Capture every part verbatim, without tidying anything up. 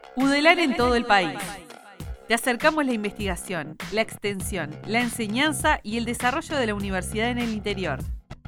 UDELAR en todo el país. Te acercamos la investigación, la extensión, la enseñanza y el desarrollo de la universidad en el interior.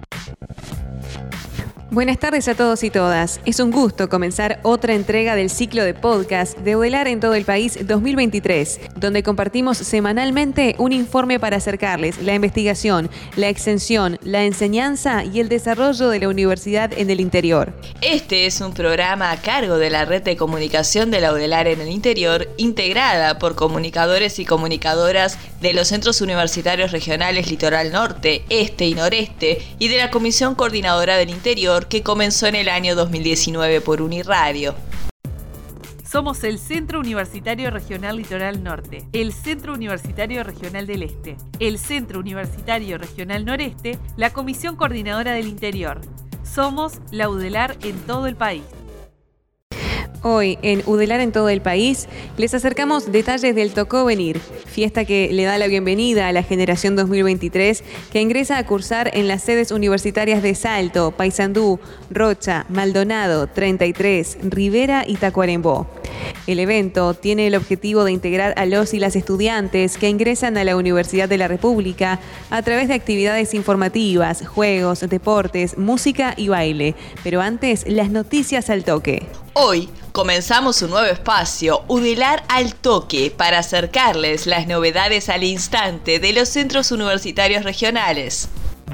Buenas tardes a todos y todas. Es un gusto comenzar otra entrega del ciclo de podcast de UDELAR en todo el país dos mil veintitrés, donde compartimos semanalmente un informe para acercarles la investigación, la extensión, la enseñanza y el desarrollo de la universidad en el interior. Este es un programa a cargo de la red de comunicación de la UDELAR en el interior, integrada por comunicadores y comunicadoras de los centros universitarios regionales Litoral Norte, Este y Noreste y de la Comisión Coordinadora del Interior, que comenzó en el año dos mil diecinueve por Uniradio. Somos el Centro Universitario Regional Litoral Norte, el Centro Universitario Regional del Este, el Centro Universitario Regional Noreste, la Comisión Coordinadora del Interior. Somos la UDELAR en todo el país. Hoy, en UDELAR en todo el país, les acercamos detalles del Tocó Venir, fiesta que le da la bienvenida a la generación dos mil veintitrés que ingresa a cursar en las sedes universitarias de Salto, Paysandú, Rocha, Maldonado, treinta y tres, Rivera y Tacuarembó. El evento tiene el objetivo de integrar a los y las estudiantes que ingresan a la Universidad de la República a través de actividades informativas, juegos, deportes, música y baile. Pero antes, las noticias al toque. Hoy comenzamos un nuevo espacio, UDELAR al Toque, para acercarles las novedades al instante de los centros universitarios regionales.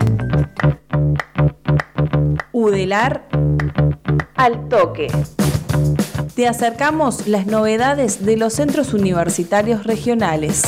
UDELAR al Toque. Te acercamos las novedades de los centros universitarios regionales.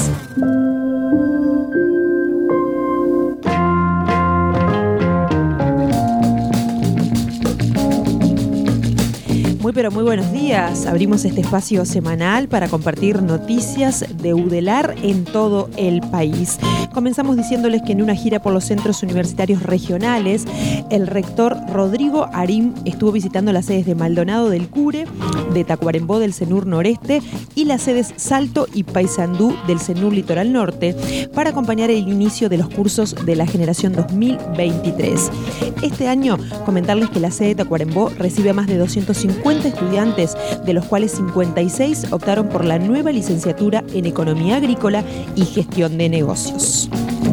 Muy pero muy buenos días. Abrimos este espacio semanal para compartir noticias de UDELAR en todo el país. Comenzamos diciéndoles que en una gira por los centros universitarios regionales, el rector Rodrigo Arim estuvo visitando las sedes de Maldonado del Cure, de Tacuarembó del CENUR Noreste y las sedes Salto y Paysandú del CENUR Litoral Norte para acompañar el inicio de los cursos de la generación dos mil veintitrés. Este año, comentarles que la sede de Tacuarembó recibe a más de doscientos cincuenta estudiantes, de los cuales cincuenta y seis optaron por la nueva licenciatura en Economía Agrícola y Gestión de Negocios.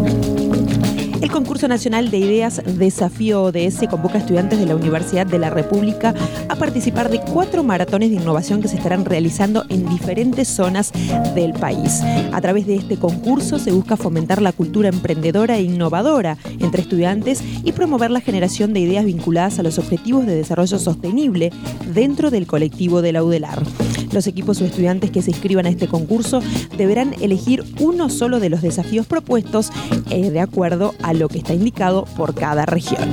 El Concurso Nacional de Ideas Desafío O D S convoca a estudiantes de la Universidad de la República a participar de cuatro maratones de innovación que se estarán realizando en diferentes zonas del país. A través de este concurso se busca fomentar la cultura emprendedora e innovadora entre estudiantes y promover la generación de ideas vinculadas a los objetivos de desarrollo sostenible dentro del colectivo de la UDELAR. Los equipos o estudiantes que se inscriban a este concurso deberán elegir uno solo de los desafíos propuestos eh, de acuerdo a lo que está indicado por cada región.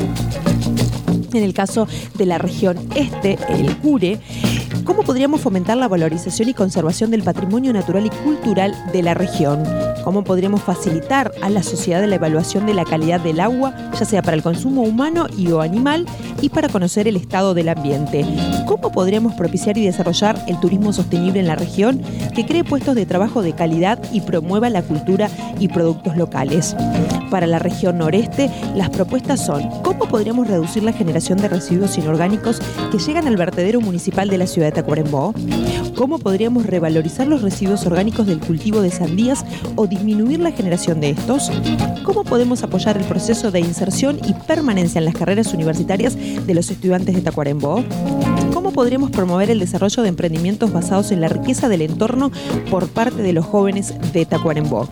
En el caso de la región Este, el Cure, ¿cómo podríamos fomentar la valorización y conservación del patrimonio natural y cultural de la región? ¿Cómo podríamos facilitar a la sociedad la evaluación de la calidad del agua, ya sea para el consumo humano y o animal, y para conocer el estado del ambiente? ¿Cómo podríamos propiciar y desarrollar el turismo sostenible en la región, que cree puestos de trabajo de calidad y promueva la cultura y productos locales? Para la región noreste, las propuestas son: ¿cómo podríamos reducir la generación de residuos inorgánicos que llegan al vertedero municipal de la ciudad de Tacuarembó? ¿Cómo podríamos revalorizar los residuos orgánicos del cultivo de sandías o disminuir la generación de estos? ¿Cómo podemos apoyar el proceso de inserción y permanencia en las carreras universitarias de los estudiantes de Tacuarembó? ¿Cómo podríamos promover el desarrollo de emprendimientos basados en la riqueza del entorno por parte de los jóvenes de Tacuarembó?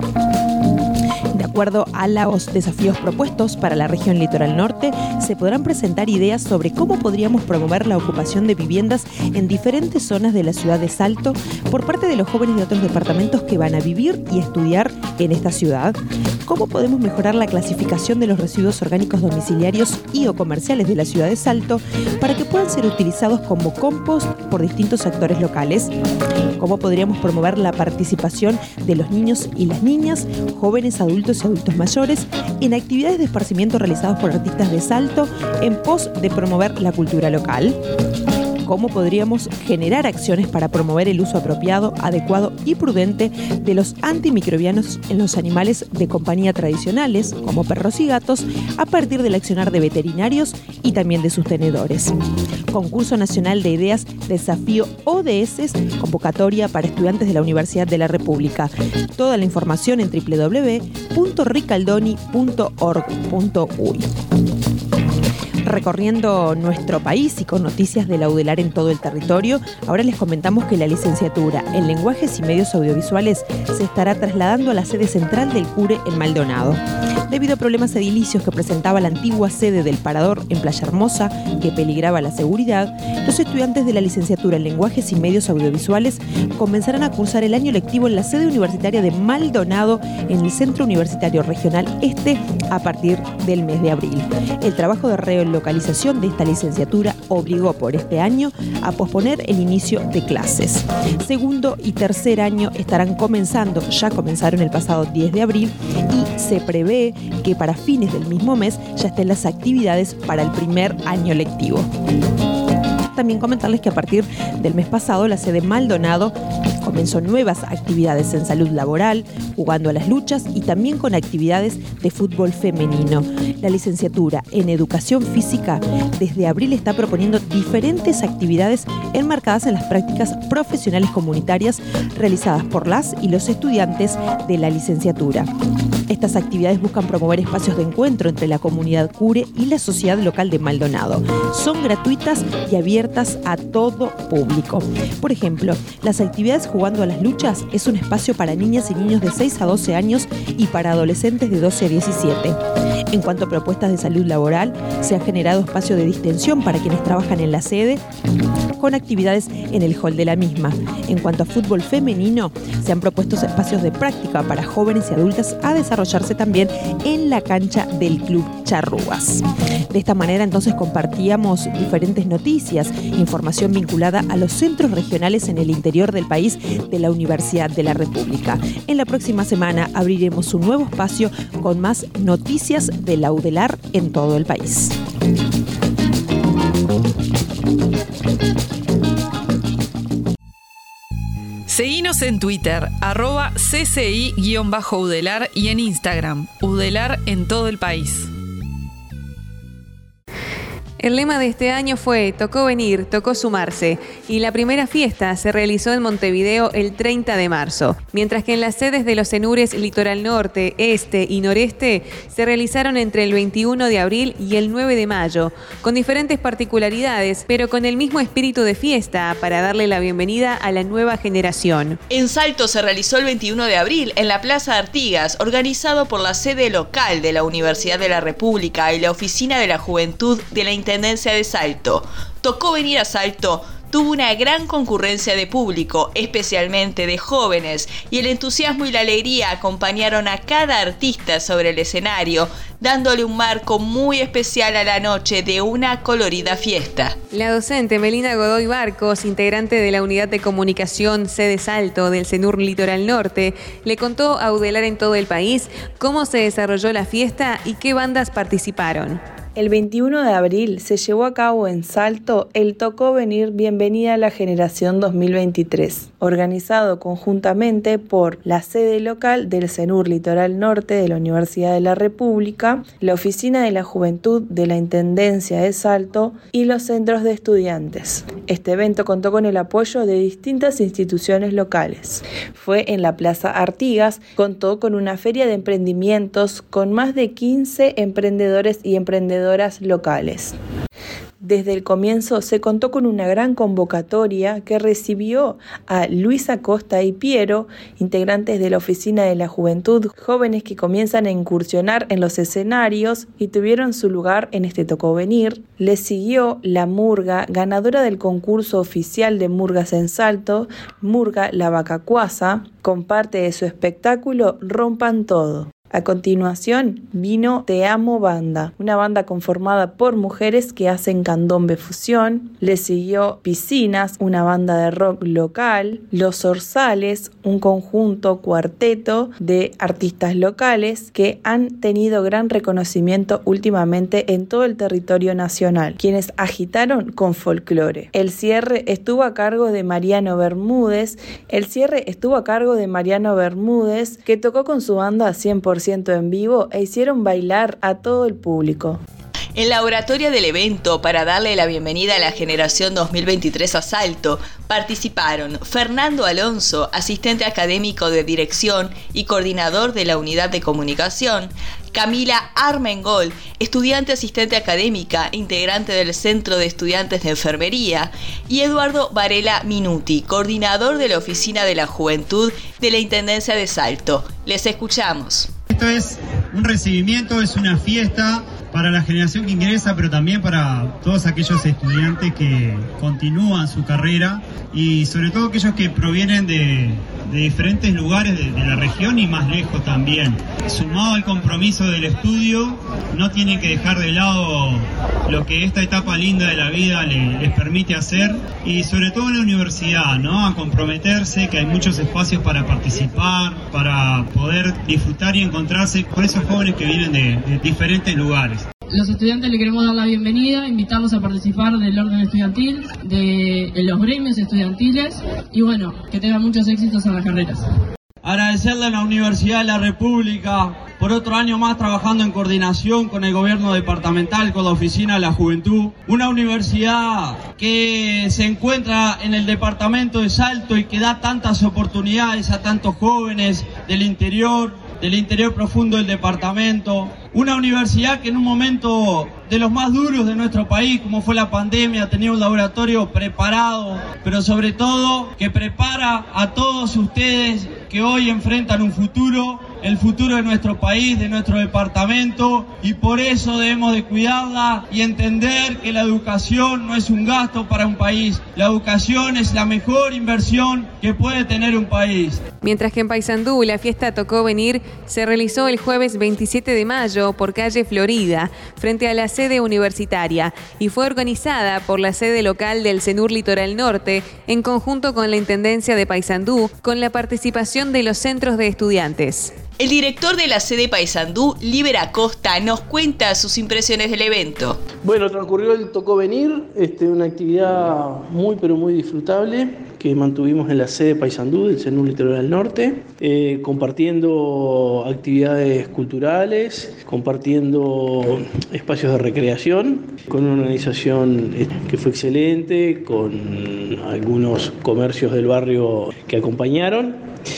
De acuerdo a los desafíos propuestos para la región Litoral Norte, se podrán presentar ideas sobre cómo podríamos promover la ocupación de viviendas en diferentes zonas de la ciudad de Salto por parte de los jóvenes de otros departamentos que van a vivir y estudiar en esta ciudad. ¿Cómo podemos mejorar la clasificación de los residuos orgánicos domiciliarios y o comerciales de la ciudad de Salto para que puedan ser utilizados como compost por distintos actores locales? ¿Cómo podríamos promover la participación de los niños y las niñas, jóvenes, adultos y adultos mayores en actividades de esparcimiento realizadas por artistas de Salto en pos de promover la cultura local? cómo podríamos generar acciones para promover el uso apropiado, adecuado y prudente de los antimicrobianos en los animales de compañía tradicionales, como perros y gatos, a partir del accionar de veterinarios y también de sus tenedores. Concurso Nacional de Ideas Desafío O D S, convocatoria para estudiantes de la Universidad de la República. Toda la información en doble u doble u doble u punto ricaldoni punto org punto uy. Recorriendo nuestro país y con noticias de la UDELAR en todo el territorio, ahora les comentamos que la licenciatura en Lenguajes y Medios Audiovisuales se estará trasladando a la sede central del CURE en Maldonado. Debido a problemas edilicios que presentaba la antigua sede del Parador en Playa Hermosa, que peligraba la seguridad, los estudiantes de la licenciatura en Lenguajes y Medios Audiovisuales comenzarán a cursar el año lectivo en la sede universitaria de Maldonado, en el Centro Universitario Regional Este, a partir del mes de abril. El trabajo de relocalización de esta licenciatura obligó por este año a posponer el inicio de clases. Segundo y tercer año estarán comenzando, ya comenzaron el pasado diez de abril, y se prevé que para fines del mismo mes ya estén las actividades para el primer año lectivo. También comentarles que a partir del mes pasado la sede Maldonado comenzó nuevas actividades en salud laboral, jugando a las luchas y también con actividades de fútbol femenino. La licenciatura en Educación Física desde abril está proponiendo diferentes actividades enmarcadas en las prácticas profesionales comunitarias realizadas por las y los estudiantes de la licenciatura. Estas actividades buscan promover espacios de encuentro entre la comunidad CURE y la sociedad local de Maldonado. Son gratuitas y abiertas a todo público. Por ejemplo, las actividades Jugando a las Luchas es un espacio para niñas y niños de seis a doce años y para adolescentes de doce a diecisiete. En cuanto a propuestas de salud laboral, se ha generado espacio de distensión para quienes trabajan en la sede, con actividades en el hall de la misma. En cuanto a fútbol femenino, se han propuesto espacios de práctica para jóvenes y adultas a desarrollarse también en la cancha del Club Charrúas. De esta manera, entonces, compartíamos diferentes noticias, información vinculada a los centros regionales en el interior del país de la Universidad de la República. En la próxima semana abriremos un nuevo espacio con más noticias de la UDELAR en todo el país. Seguinos en Twitter, arroba C C I-Udelar y en Instagram, UDELAR en todo el país. El lema de este año fue "Tocó venir, tocó sumarse", y la primera fiesta se realizó en Montevideo el treinta de marzo, mientras que en las sedes de los CENURES Litoral Norte, Este y Noreste se realizaron entre el veintiuno de abril y el nueve de mayo, con diferentes particularidades, pero con el mismo espíritu de fiesta para darle la bienvenida a la nueva generación. En Salto se realizó el veintiuno de abril en la Plaza Artigas, organizado por la sede local de la Universidad de la República y la Oficina de la Juventud de la Intendencia de Salto. Tocó venir a Salto tuvo una gran concurrencia de público, especialmente de jóvenes, y el entusiasmo y la alegría acompañaron a cada artista sobre el escenario, dándole un marco muy especial a la noche de una colorida fiesta. La docente Melina Godoy Barcos, integrante de la Unidad de Comunicación Sede Salto del CENUR Litoral Norte, le contó a UDELAR en todo el país cómo se desarrolló la fiesta y qué bandas participaron. El veintiuno de abril se llevó a cabo en Salto el Tocó Venir Bienvenida a la Generación dos mil veintitrés, organizado conjuntamente por la sede local del CENUR Litoral Norte de la Universidad de la República, la Oficina de la Juventud de la Intendencia de Salto y los centros de estudiantes. Este evento contó con el apoyo de distintas instituciones locales. Fue en la Plaza Artigas, contó con una feria de emprendimientos con más de quince emprendedores y emprendedoras locales. Desde el comienzo se contó con una gran convocatoria que recibió a Luisa Costa y Piero, integrantes de la Oficina de la Juventud, jóvenes que comienzan a incursionar en los escenarios y tuvieron su lugar en este Tocó Venir. Les siguió la Murga, ganadora del concurso oficial de Murgas en Salto, Murga La Vacacuasa, con parte de su espectáculo Rompan Todo. A continuación vino Te Amo Banda, una banda conformada por mujeres que hacen candombe fusión. Le siguió Piscinas, una banda de rock local. Los Orzales, un conjunto cuarteto de artistas locales que han tenido gran reconocimiento últimamente en todo el territorio nacional, quienes agitaron con folclore. El cierre estuvo a cargo de Mariano Bermúdez, el cierre estuvo a cargo de Mariano Bermúdez, que tocó con su banda cien por ciento en vivo e hicieron bailar a todo el público. En la oratoria del evento, para darle la bienvenida a la generación dos mil veintitrés a Salto, participaron Fernando Alonso, asistente académico de dirección y coordinador de la unidad de comunicación, Camila Armengol, estudiante asistente académica, integrante del Centro de Estudiantes de Enfermería, y Eduardo Varela Minuti, coordinador de la Oficina de la Juventud de la Intendencia de Salto. Les escuchamos. Esto es un recibimiento, es una fiesta para la generación que ingresa, pero también para todos aquellos estudiantes que continúan su carrera y sobre todo aquellos que provienen de, de diferentes lugares de, de la región y más lejos también. Sumado al compromiso del estudio, no tienen que dejar de lado lo que esta etapa linda de la vida les, les permite hacer, y sobre todo en la universidad, ¿no? A comprometerse, que hay muchos espacios para participar, para poder disfrutar y encontrarse con esos jóvenes que vienen de, de diferentes lugares. Los estudiantes le queremos dar la bienvenida, invitarlos a participar del orden estudiantil, de, de los gremios estudiantiles y bueno, que tengan muchos éxitos en las carreras. Agradecerle a la Universidad de la República por otro año más trabajando en coordinación con el gobierno departamental, con la Oficina de la Juventud. Una universidad que se encuentra en el departamento de Salto y que da tantas oportunidades a tantos jóvenes del interior, del interior profundo del departamento. Una universidad que en un momento de los más duros de nuestro país, como fue la pandemia, tenía un laboratorio preparado, pero sobre todo que prepara a todos ustedes que hoy enfrentan un futuro, el futuro de nuestro país, de nuestro departamento, y por eso debemos de cuidarla y entender que la educación no es un gasto para un país. La educación es la mejor inversión que puede tener un país. Mientras que en Paysandú la fiesta Tocó Venir se realizó el jueves veintisiete de mayo por calle Florida, frente a la sede universitaria, y fue organizada por la sede local del CENUR Litoral Norte, en conjunto con la Intendencia de Paysandú, con la participación de los centros de estudiantes. El director de la sede Paysandú, Liber Acosta, nos cuenta sus impresiones del evento. Bueno, transcurrió el Tocó Venir, este, una actividad muy pero muy disfrutable que mantuvimos en la sede Paysandú del CENUR Litoral Norte, eh, compartiendo actividades culturales, compartiendo espacios de recreación, con una organización que fue excelente, con algunos comercios del barrio que acompañaron.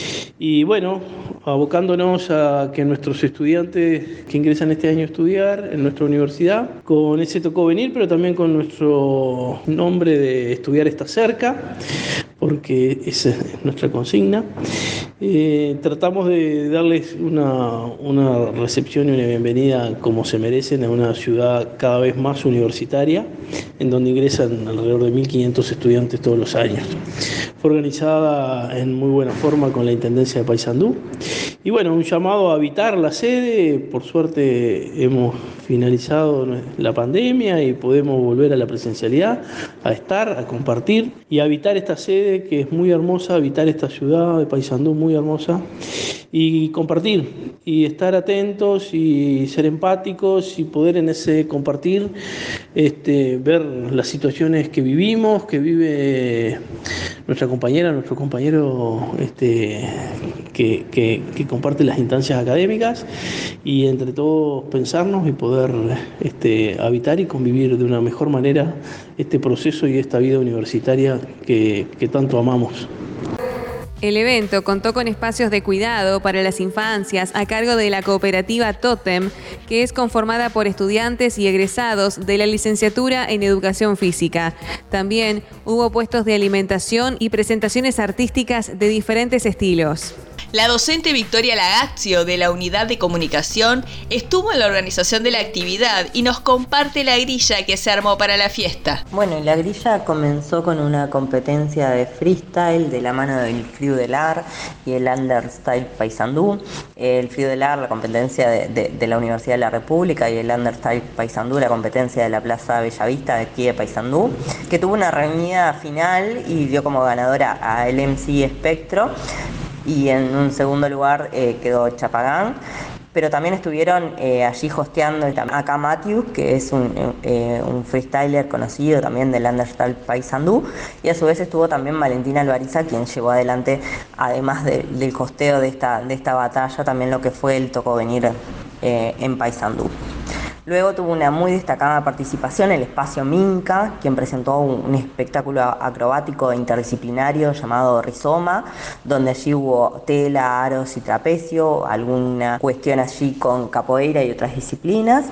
Y bueno, abocándonos a que nuestros estudiantes que ingresan este año a estudiar en nuestra universidad, con ese Tocó Venir, pero también con nuestro nombre de Estudiar está cerca, porque esa es nuestra consigna. Eh, tratamos de darles una, una recepción y una bienvenida como se merecen a una ciudad cada vez más universitaria, en donde ingresan alrededor de mil quinientos estudiantes todos los años. Fue organizada en muy buena forma con la Intendencia de Paysandú. Y bueno, un llamado a habitar la sede. Por suerte hemos finalizado la pandemia y podemos volver a la presencialidad, a estar, a compartir y a habitar esta sede que es muy hermosa, habitar esta ciudad de Paysandú muy hermosa, y compartir y estar atentos y ser empáticos y poder en ese compartir este, ver las situaciones que vivimos, que vive nuestra compañera, nuestro compañero este, que, que, que comparte las instancias académicas, y entre todos pensarnos y poder este, habitar y convivir de una mejor manera este proceso y esta vida universitaria que, que tanto amamos. El evento contó con espacios de cuidado para las infancias a cargo de la cooperativa Totem, que es conformada por estudiantes y egresados de la licenciatura en Educación Física. También hubo puestos de alimentación y presentaciones artísticas de diferentes estilos. La docente Victoria Lagazio, de la Unidad de Comunicación, estuvo en la organización de la actividad y nos comparte la grilla que se armó para la fiesta. Bueno, la grilla comenzó con una competencia de freestyle de la mano del crew Friudelar y el Understyle Paysandú. El Friudelar, la competencia de, de, de la Universidad de la República, y el Understyle Paysandú, la competencia de la Plaza Bellavista de aquí de Paysandú, que tuvo una reñida final y dio como ganadora a el M C Espectro, y en un segundo lugar eh, quedó Chapagán. Pero también estuvieron eh, allí hosteando acá Matthews, que es un, eh, un freestyler conocido también del Understyle Paysandú, y a su vez estuvo también Valentina Alvariza, quien llevó adelante, además de, del hosteo de esta, de esta batalla, también lo que fue el Tocovenir eh, en Paysandú. Luego tuvo una muy destacada participación el espacio Minca, quien presentó un, un espectáculo acrobático interdisciplinario llamado Rizoma, donde allí hubo tela, aros y trapecio, alguna cuestión allí con capoeira y otras disciplinas.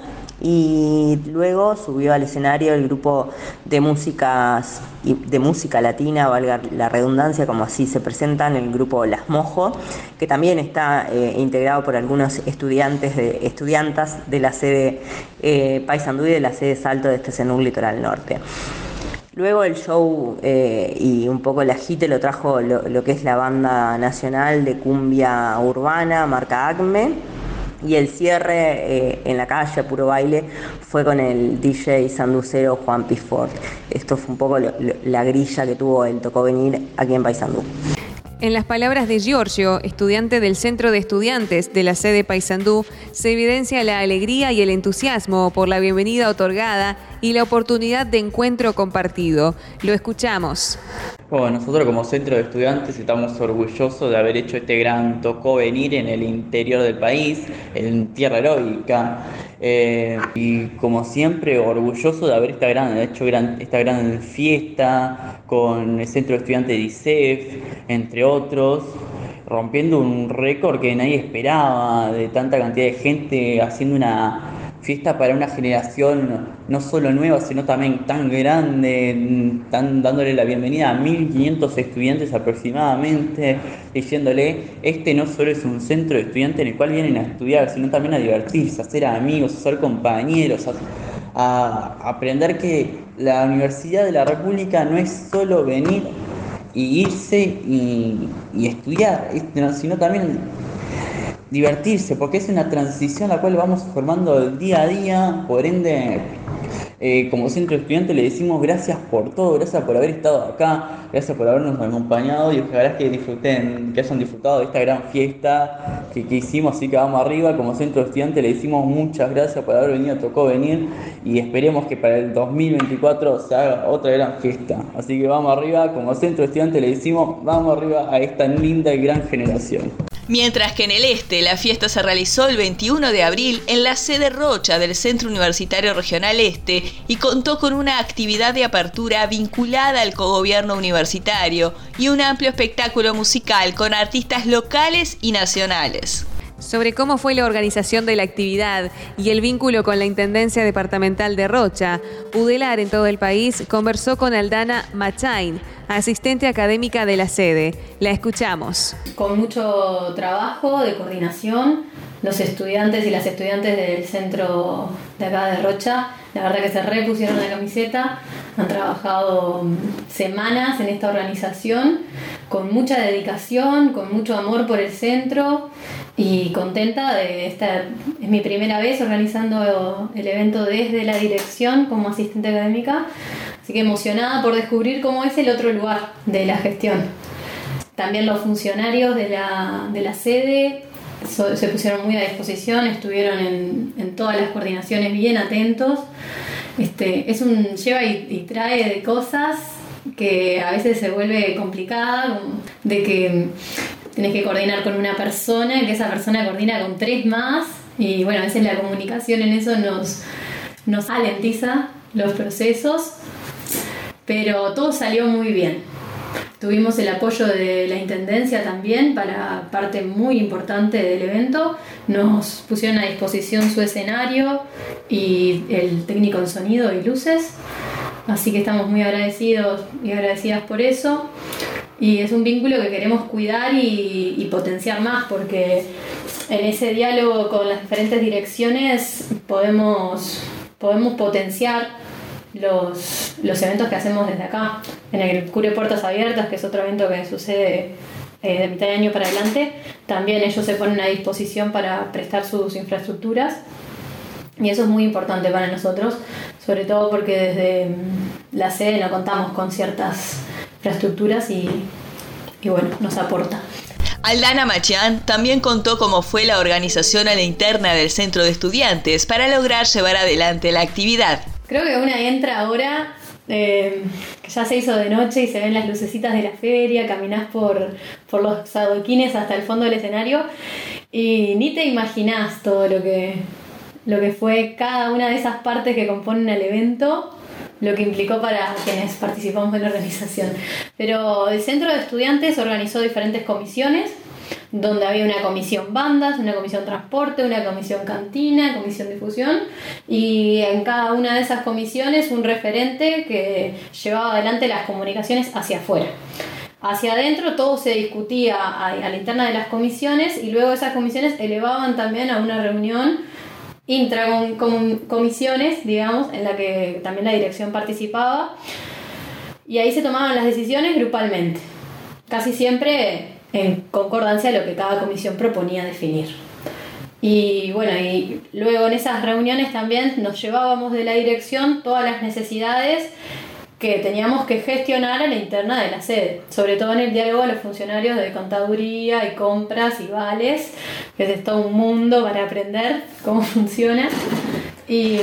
Y luego subió al escenario el grupo de músicas de música latina, valga la redundancia, como así se presentan, el grupo Las Mojo, que también está eh, integrado por algunos estudiantes de, estudiantas de la sede eh, Paysandú y de la sede Salto de este Cenur Litoral Norte. Luego el show eh, y un poco el agite lo trajo lo, lo que es la banda nacional de cumbia urbana, marca Acme. Y el cierre eh, en la calle, puro baile, fue con el D J sanducero Juan Pifort. Esto fue un poco lo, lo, la grilla que tuvo el Tocovenir aquí en Paysandú. En las palabras de Giorgio, estudiante del Centro de Estudiantes de la sede Paysandú, se evidencia la alegría y el entusiasmo por la bienvenida otorgada y la oportunidad de encuentro compartido. Lo escuchamos. Bueno, nosotros como Centro de Estudiantes estamos orgullosos de haber hecho este gran Tocovenir en el interior del país, en tierra heroica. Eh, y como siempre, orgulloso de haber esta gran, hecho gran, esta gran fiesta con el Centro de Estudiantes de I C E F, entre otros, rompiendo un récord que nadie esperaba, de tanta cantidad de gente haciendo una fiesta para una generación no solo nueva, sino también tan grande, tan dándole la bienvenida a mil quinientos estudiantes aproximadamente, diciéndole, este no solo es un centro de estudiantes en el cual vienen a estudiar, sino también a divertirse, a ser amigos, a ser compañeros, a, a aprender que la Universidad de la República no es solo venir y irse y, y estudiar, sino también divertirse, porque es una transición la cual vamos formando día a día. Por ende, eh, como centro de estudiantes le decimos gracias por todo, gracias por haber estado acá, gracias por habernos acompañado, y ojalá que disfruten, que hayan disfrutado de esta gran fiesta que, que hicimos. Así que vamos arriba, como centro de estudiantes le decimos muchas gracias por haber venido, tocó venir, y esperemos que para el dos mil veinticuatro se haga otra gran fiesta. Así que vamos arriba, como centro de estudiantes le decimos vamos arriba a esta linda y gran generación. Mientras que en el este la fiesta se realizó el veintiuno de abril en la sede Rocha del Centro Universitario Regional Este y contó con una actividad de apertura vinculada al cogobierno universitario y un amplio espectáculo musical con artistas locales y nacionales. Sobre cómo fue la organización de la actividad y el vínculo con la Intendencia Departamental de Rocha, Udelar en todo el país conversó con Aldana Machain, asistente académica de la sede. La escuchamos. Con mucho trabajo de coordinación, los estudiantes y las estudiantes del centro de acá de Rocha, la verdad que se repusieron la camiseta, han trabajado semanas en esta organización, con mucha dedicación, con mucho amor por el centro, y contenta de estar, es mi primera vez organizando el evento desde la dirección como asistente académica, así que emocionada por descubrir cómo es el otro lugar de la gestión. También los funcionarios de la, de la sede so, se pusieron muy a disposición, estuvieron en, en todas las coordinaciones bien atentos. Este, es un lleva y, y trae de cosas que a veces se vuelve complicada, de que tenés que coordinar con una persona, que esa persona coordina con tres más, y bueno, a veces la comunicación en eso nos, nos alentiza los procesos, pero todo salió muy bien. Tuvimos el apoyo de la Intendencia también para parte muy importante del evento. Nos pusieron a disposición su escenario y el técnico en sonido y luces, así que estamos muy agradecidos y agradecidas por eso. Y es un vínculo que queremos cuidar y, y potenciar más, porque en ese diálogo con las diferentes direcciones podemos, podemos potenciar los, los eventos que hacemos desde acá. En el Cure Puertas Abiertas, que es otro evento que sucede eh, de mitad de año para adelante, también ellos se ponen a disposición para prestar sus infraestructuras. Y eso es muy importante para nosotros, sobre todo porque desde la sede no contamos con ciertas infraestructuras y, y bueno, nos aporta. Aldana Machián también contó cómo fue la organización a la interna del centro de estudiantes para lograr llevar adelante la actividad. Creo que una entra ahora, eh, que ya se hizo de noche y se ven las lucecitas de la feria, caminás por, por los adoquines hasta el fondo del escenario y ni te imaginás todo lo que, lo que fue cada una de esas partes que componen el evento, lo que implicó para quienes participamos en la organización. Pero el centro de estudiantes organizó diferentes comisiones, donde había una comisión bandas, una comisión transporte, una comisión cantina, comisión difusión, y en cada una de esas comisiones un referente que llevaba adelante las comunicaciones hacia afuera. Hacia adentro todo se discutía a, a la interna de las comisiones y luego esas comisiones elevaban también a una reunión intracomisiones, digamos, en la que también la dirección participaba, y ahí se tomaban las decisiones grupalmente, casi siempre en concordancia a lo que cada comisión proponía definir. Y bueno, y luego en esas reuniones también nos llevábamos de la dirección todas las necesidades que teníamos que gestionar a la interna de la sede, sobre todo en el diálogo a los funcionarios de contaduría y compras y vales, que es todo un mundo para aprender cómo funciona. Y,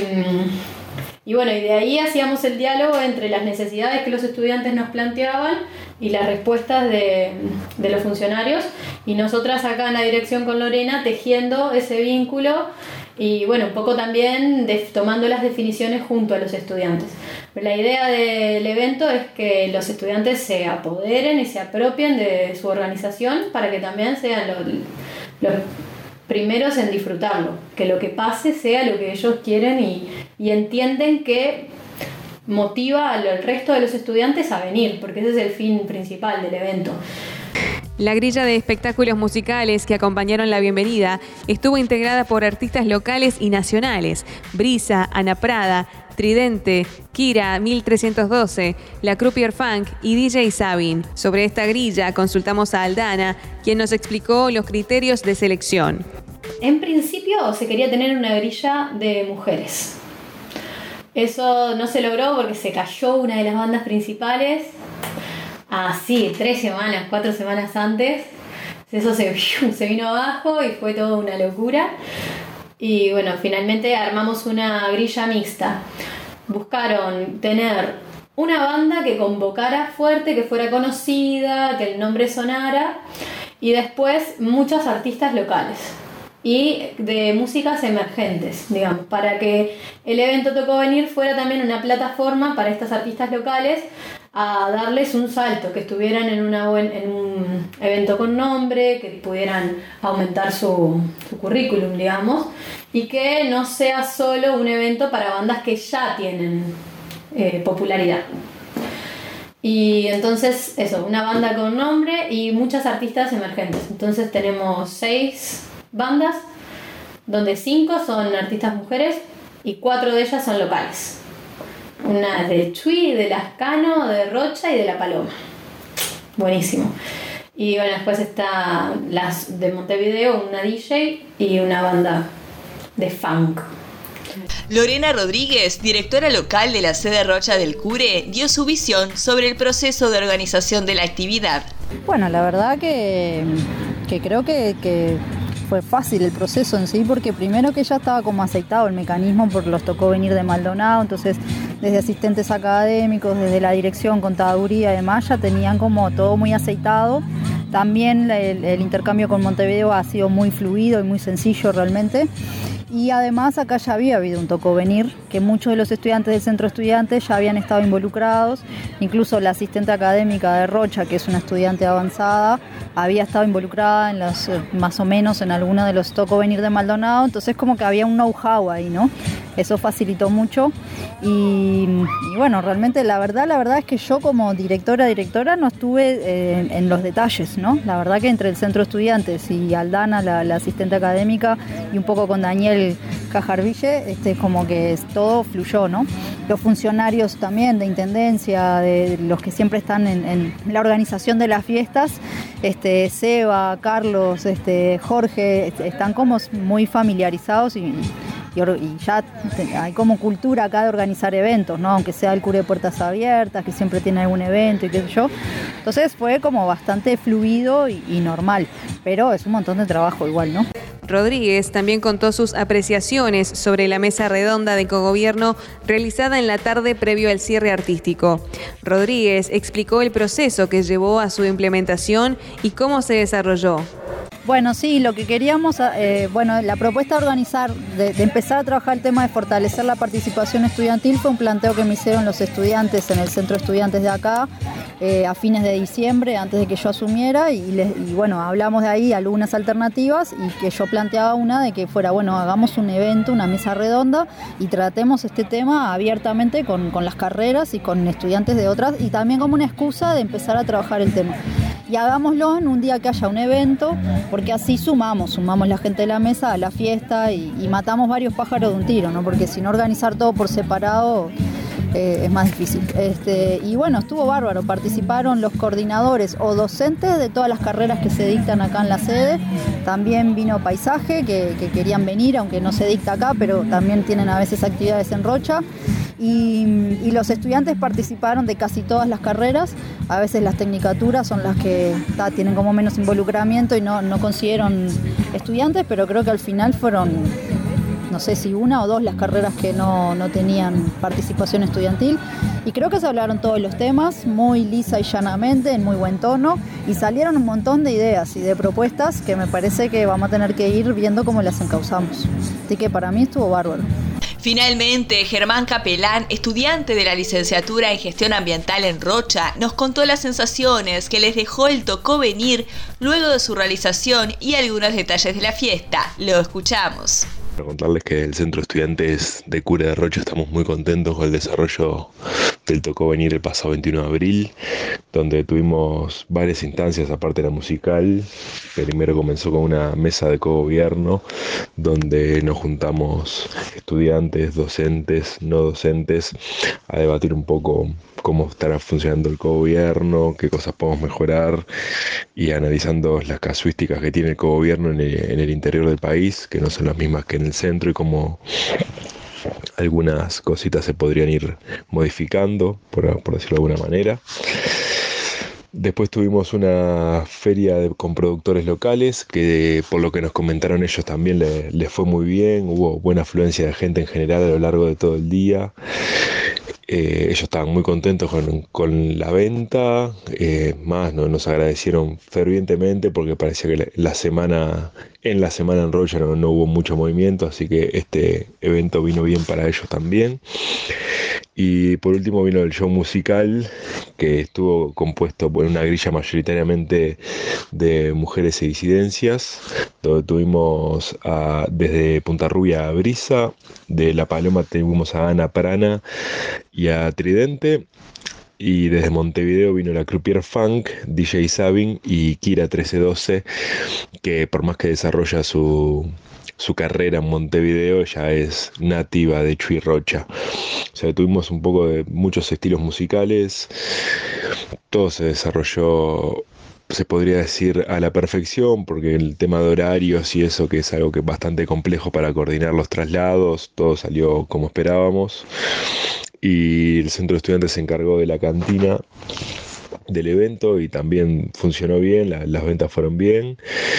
y bueno, y de ahí hacíamos el diálogo entre las necesidades que los estudiantes nos planteaban y las respuestas de, de los funcionarios, y nosotras acá en la dirección con Lorena tejiendo ese vínculo y bueno, un poco también de, tomando las definiciones junto a los estudiantes. La idea del evento es que los estudiantes se apoderen y se apropien de su organización para que también sean los, los primeros en disfrutarlo, que lo que pase sea lo que ellos quieren y, y entienden que motiva al resto de los estudiantes a venir, porque ese es el fin principal del evento. La grilla de espectáculos musicales que acompañaron la bienvenida estuvo integrada por artistas locales y nacionales: Brisa, Ana Prada, Tridente, Kira mil trescientos doce, La Croupier Funk y D J Sabin. Sobre esta grilla consultamos a Aldana, quien nos explicó los criterios de selección. En principio se quería tener una grilla de mujeres. Eso no se logró porque se cayó una de las bandas principales. Así, tres semanas, cuatro semanas antes. Eso se, se vino abajo y fue toda una locura. Y bueno, finalmente armamos una grilla mixta. Buscaron tener una banda que convocara fuerte, que fuera conocida, que el nombre sonara, y después muchos artistas locales y de músicas emergentes, digamos, para que el evento Tocó Venir fuera también una plataforma para estas artistas locales a darles un salto, que estuvieran en, una buen, en un evento con nombre, que pudieran aumentar su, su currículum, digamos, y que no sea solo un evento para bandas que ya tienen eh, popularidad. Y entonces, eso, una banda con nombre y muchas artistas emergentes. Entonces tenemos seis bandas, donde cinco son artistas mujeres y cuatro de ellas son locales. Una de Chuy, de Lascano, de Rocha y de La Paloma. Buenísimo. Y bueno, después está las de Montevideo, una D J y una banda de funk. Lorena Rodríguez, directora local de la sede Rocha del Cure, dio su visión sobre el proceso de organización de la actividad. Bueno, la verdad que, que creo que, que fue fácil el proceso en sí, porque primero que ya estaba como aceitado el mecanismo, porque los tocó venir de Maldonado, entonces desde asistentes académicos, desde la dirección, contaduría y demás, ya tenían como todo muy aceitado. También el, el intercambio con Montevideo ha sido muy fluido y muy sencillo realmente. Y además acá ya había habido un Tocó Venir, que muchos de los estudiantes del centro de estudiantes ya habían estado involucrados, incluso la asistente académica de Rocha, que es una estudiante avanzada, había estado involucrada en los, más o menos en alguno de los Tocó Venir de Maldonado, entonces como que había un know-how ahí, ¿no? Eso facilitó mucho y, y bueno, realmente la verdad, la verdad es que yo como directora, directora no estuve eh, en, en los detalles, ¿no? La verdad que entre el centro de estudiantes y Aldana, la, la asistente académica, y un poco con Daniel Cajarville, este, como que todo fluyó, ¿no? Los funcionarios también de intendencia, de los que siempre están en, en la organización de las fiestas, este, Seba, Carlos, este, Jorge, están como muy familiarizados y, y, y ya hay como cultura acá de organizar eventos, ¿no? Aunque sea el Cure de Puertas Abiertas, que siempre tiene algún evento y qué sé yo. Entonces fue como bastante fluido y, y normal, pero es un montón de trabajo igual, ¿no? Rodríguez también contó sus apreciaciones sobre la mesa redonda de cogobierno realizada en la tarde previo al cierre artístico. Rodríguez explicó el proceso que llevó a su implementación y cómo se desarrolló. Bueno, sí, lo que queríamos, eh, bueno, la propuesta de organizar, de, de empezar a trabajar el tema de fortalecer la participación estudiantil fue un planteo que me hicieron los estudiantes en el centro de estudiantes de acá eh, a fines de diciembre, antes de que yo asumiera, y, les, y bueno, hablamos de ahí algunas alternativas y que yo planteaba una de que fuera, bueno, hagamos un evento, una mesa redonda y tratemos este tema abiertamente con, con las carreras y con estudiantes de otras y también como una excusa de empezar a trabajar el tema. Y hagámoslo en un día que haya un evento, porque así sumamos, sumamos la gente de la mesa a la fiesta y, y matamos varios pájaros de un tiro, ¿no? Porque si no organizar todo por separado eh, es más difícil. Este, y bueno, estuvo bárbaro, participaron los coordinadores o docentes de todas las carreras que se dictan acá en la sede, también vino Paisaje, que, que querían venir, aunque no se dicta acá, pero también tienen a veces actividades en Rocha. Y, y los estudiantes participaron de casi todas las carreras. A veces las tecnicaturas son las que ta, tienen como menos involucramiento y no, no consiguieron estudiantes, pero creo que al final fueron, no sé si una o dos las carreras que no, no tenían participación estudiantil. Y creo que se hablaron todos los temas muy lisa y llanamente, en muy buen tono, y salieron un montón de ideas y de propuestas que me parece que vamos a tener que ir viendo cómo las encauzamos. Así que para mí estuvo bárbaro. Finalmente, Germán Capelán, estudiante de la licenciatura en Gestión Ambiental en Rocha, nos contó las sensaciones que les dejó el Tocó Venir luego de su realización y algunos detalles de la fiesta. Lo escuchamos. Para contarles que el Centro de Estudiantes de Cure de Rocha estamos muy contentos con el desarrollo del Tocó Venir el pasado veintiuno de abril, donde tuvimos varias instancias aparte de la musical. Primero comenzó con una mesa de cogobierno, donde nos juntamos estudiantes, docentes, no docentes, a debatir un poco cómo estará funcionando el cogobierno, qué cosas podemos mejorar, y analizando las casuísticas que tiene el cogobierno en el, en el interior del país, que no son las mismas que en el centro, y cómo algunas cositas se podrían ir modificando, por, por decirlo de alguna manera. Después tuvimos una feria de, con productores locales, que por lo que nos comentaron ellos también les le fue muy bien, hubo buena afluencia de gente en general a lo largo de todo el día. Eh, ellos estaban muy contentos con, con la venta, eh, más no, nos agradecieron fervientemente porque parecía que la, la semana, en la semana en Rocha no, no hubo mucho movimiento, así que este evento vino bien para ellos también. Y por último vino el show musical, que estuvo compuesto por una grilla mayoritariamente de mujeres e disidencias, donde tuvimos a, desde Punta Rubia a Brisa, de La Paloma tuvimos a Ana Prana y a Tridente, y desde Montevideo vino la Croupier Funk, D J Sabin y Kira trece doce, que por más que desarrolla su... su carrera en Montevideo, ya es nativa de Chuy Rocha. O sea, tuvimos un poco de muchos estilos musicales, todo se desarrolló, se podría decir, a la perfección, porque el tema de horarios y eso, que es algo que es bastante complejo para coordinar los traslados, todo salió como esperábamos. Y el Centro de Estudiantes se encargó de la cantina del evento y también funcionó bien, la, las ventas fueron bien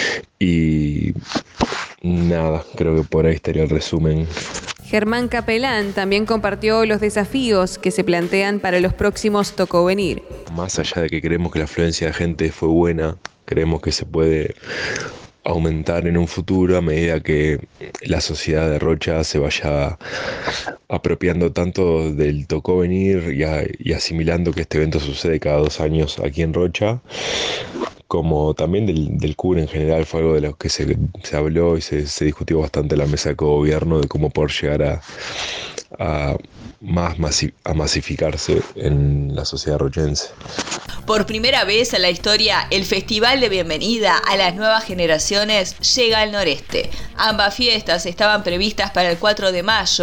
y nada, creo que por ahí estaría el resumen. Germán Capelán también compartió los desafíos que se plantean para los próximos Tocó Venir. Más allá de que creemos que la afluencia de gente fue buena, creemos que se puede aumentar en un futuro a medida que la sociedad de Rocha se vaya apropiando tanto del Tocó Venir y, a, y asimilando que este evento sucede cada dos años aquí en Rocha, como también del, del Cure en general. Fue algo de lo que se, se habló y se, se discutió bastante en la mesa de cogobierno, de cómo poder llegar a, a, más masi, a masificarse en la sociedad rochense. Por primera vez en la historia, el Festival de Bienvenida a las Nuevas Generaciones llega al noreste. Ambas fiestas estaban previstas para el cuatro de mayo,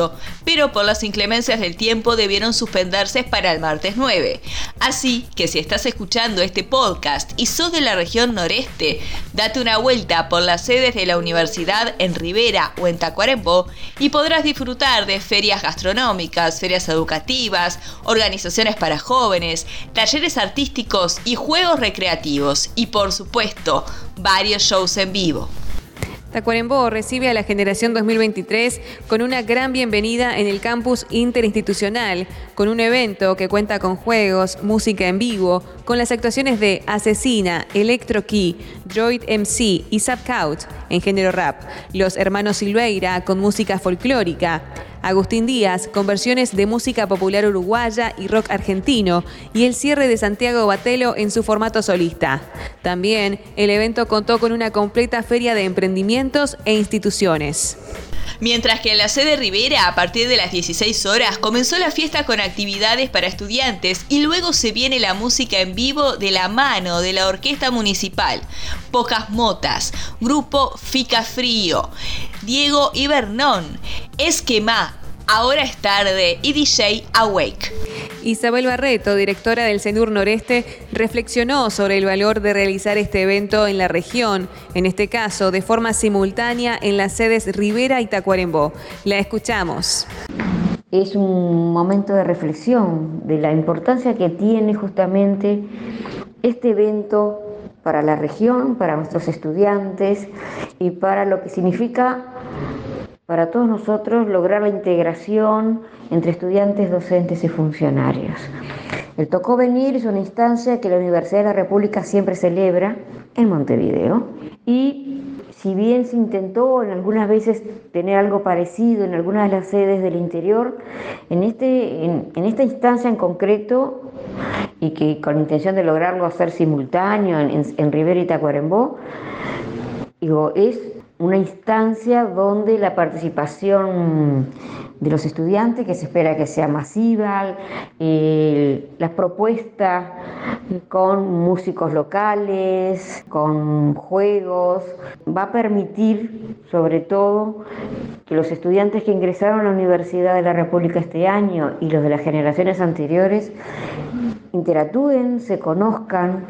pero por las inclemencias del tiempo debieron suspenderse para el martes nueve. Así que si estás escuchando este podcast y sos de la región noreste, date una vuelta por las sedes de la universidad en Rivera o en Tacuarembó y podrás disfrutar de ferias gastronómicas, ferias educativas, organizaciones para jóvenes, talleres artísticos y juegos recreativos y, por supuesto, varios shows en vivo. Tacuarembó recibe a la generación dos mil veintitrés con una gran bienvenida en el campus interinstitucional, con un evento que cuenta con juegos, música en vivo, con las actuaciones de Asesina, Electro Key, Droid M C y Subcout en género rap, los hermanos Silveira con música folclórica, Agustín Díaz con versiones de música popular uruguaya y rock argentino y el cierre de Santiago Batelo en su formato solista. También el evento contó con una completa feria de emprendimientos e instituciones. Mientras que en la sede Rivera, a partir de las dieciséis horas, comenzó la fiesta con actividades para estudiantes y luego se viene la música en vivo de la mano de la Orquesta Municipal, Pocas Motas, Grupo Fica Frío, Diego Ibernón, Esquema, Ahora es Tarde y D J Awake. Isabel Barreto, directora del CENUR Noreste, reflexionó sobre el valor de realizar este evento en la región, en este caso de forma simultánea en las sedes Rivera y Tacuarembó. La escuchamos. Es un momento de reflexión de la importancia que tiene justamente este evento para la región, para nuestros estudiantes y para lo que significa para todos nosotros lograr la integración entre estudiantes, docentes y funcionarios. El Tocó Venir es una instancia que la Universidad de la República siempre celebra en Montevideo y si bien se intentó en algunas veces tener algo parecido en algunas de las sedes del interior, en, este, en, en esta instancia en concreto y que con intención de lograrlo hacer simultáneo en, en, en Rivera y Tacuarembó, digo, es una instancia donde la participación de los estudiantes, que se espera que sea masiva, eh, las propuestas con músicos locales, con juegos, va a permitir sobre todo que los estudiantes que ingresaron a la Universidad de la República este año y los de las generaciones anteriores interactúen, se conozcan,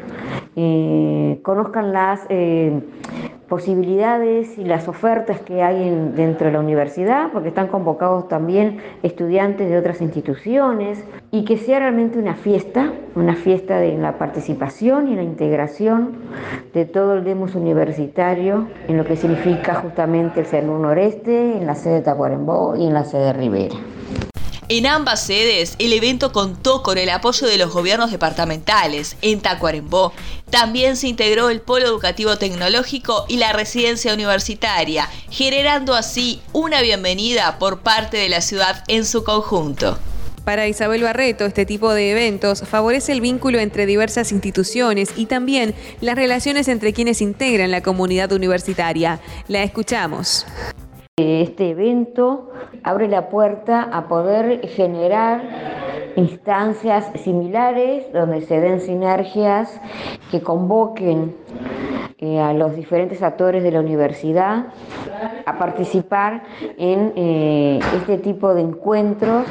eh, conozcan las eh, posibilidades y las ofertas que hay en, dentro de la universidad, porque están convocados también estudiantes de otras instituciones, y que sea realmente una fiesta, una fiesta de la participación y la integración de todo el demos universitario en lo que significa justamente el CENUR Noreste, en la sede de Tacuarembó y en la sede de Rivera. En ambas sedes, el evento contó con el apoyo de los gobiernos departamentales. En Tacuarembó también se integró el Polo Educativo Tecnológico y la Residencia Universitaria, generando así una bienvenida por parte de la ciudad en su conjunto. Para Isabel Barreto, este tipo de eventos favorece el vínculo entre diversas instituciones y también las relaciones entre quienes integran la comunidad universitaria. La escuchamos. Este evento abre la puerta a poder generar instancias similares donde se den sinergias que convoquen eh, a los diferentes actores de la universidad a participar en eh, este tipo de encuentros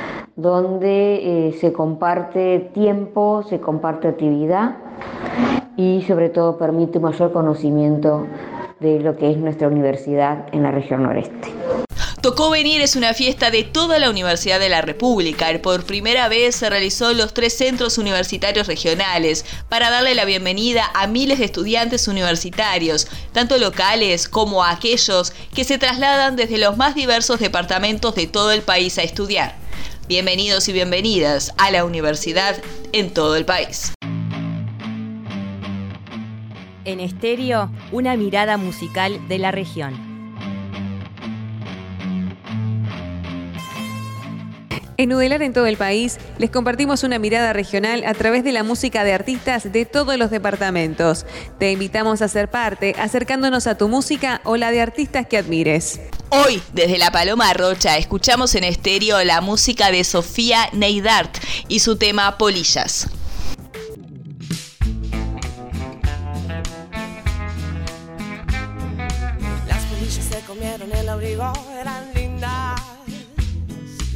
donde eh, se comparte tiempo, se comparte actividad y sobre todo permite un mayor conocimiento de lo que es nuestra universidad en la región noreste. Tocó Venir es una fiesta de toda la Universidad de la República. Por primera vez se realizó en los tres centros universitarios regionales para darle la bienvenida a miles de estudiantes universitarios, tanto locales como a aquellos que se trasladan desde los más diversos departamentos de todo el país a estudiar. Bienvenidos y bienvenidas a la universidad en todo el país. En estéreo, una mirada musical de la región. En Udelar en todo el país, les compartimos una mirada regional a través de la música de artistas de todos los departamentos. Te invitamos a ser parte, acercándonos a tu música o la de artistas que admires. Hoy, desde La Paloma Rocha, escuchamos en estéreo la música de Sofía Neidart y su tema Polillas. Las polillas se comieron el abrigo, eran lindas.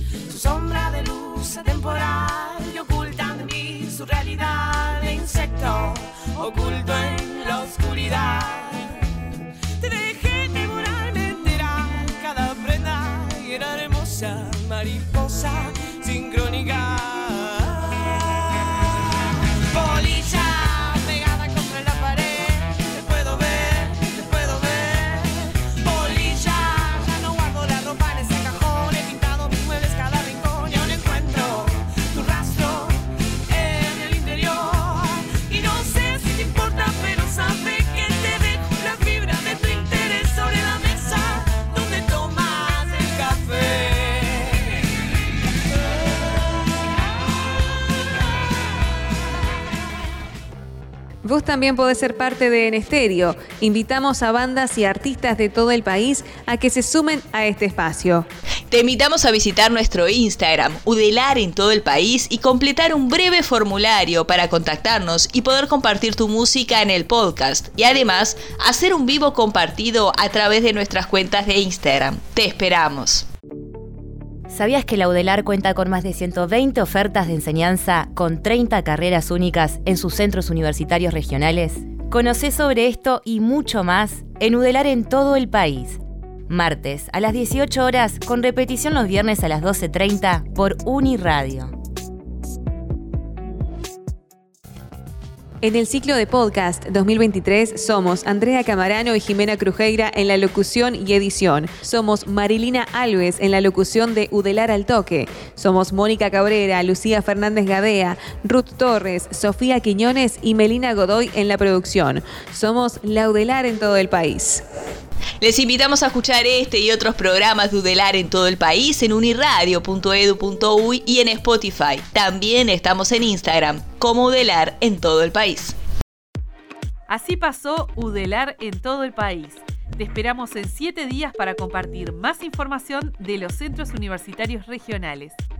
mariposa temporal que oculta de mí su realidad de insecto oculto en la oscuridad. Te dejé temporalmente cada prenda y era hermosa mariposa sincrónica. Polilla pegada contra la pared, te puedo ver, te puedo ver. Polilla, ya no guardo la ropa en ese cajón, he pintado mis muebles cada rincón y aún encuentro tu rastro en el interior. Y no sé si te importa, pero sabe que te dejo la fibra de tu interés sobre la mesa donde tomas el café. Vos también podés ser parte de En Estéreo. Invitamos a bandas y artistas de todo el país a que se sumen a este espacio. Te invitamos a visitar nuestro Instagram, Udelar en todo el país, y completar un breve formulario para contactarnos y poder compartir tu música en el podcast. Y además, hacer un vivo compartido a través de nuestras cuentas de Instagram. Te esperamos. ¿Sabías que la Udelar cuenta con más de ciento veinte ofertas de enseñanza con treinta carreras únicas en sus centros universitarios regionales? Conocé sobre esto y mucho más en Udelar en todo el país. Martes a las dieciocho horas, con repetición los viernes a las doce treinta por Uniradio. En el ciclo de podcast dos mil veintitrés somos Andrea Camarano y Jimena Crujeira en la locución y edición. Somos Marilina Alves en la locución de Udelar al Toque. Somos Mónica Cabrera, Lucía Fernández Gadea, Ruth Torres, Sofía Quiñones y Melina Godoy en la producción. Somos la Udelar en todo el país. Les invitamos a escuchar este y otros programas de Udelar en todo el país en uniradio punto edu punto uy y en Spotify. También estamos en Instagram como Udelar en todo el país. Así pasó Udelar en todo el país. Te esperamos en siete días para compartir más información de los centros universitarios regionales.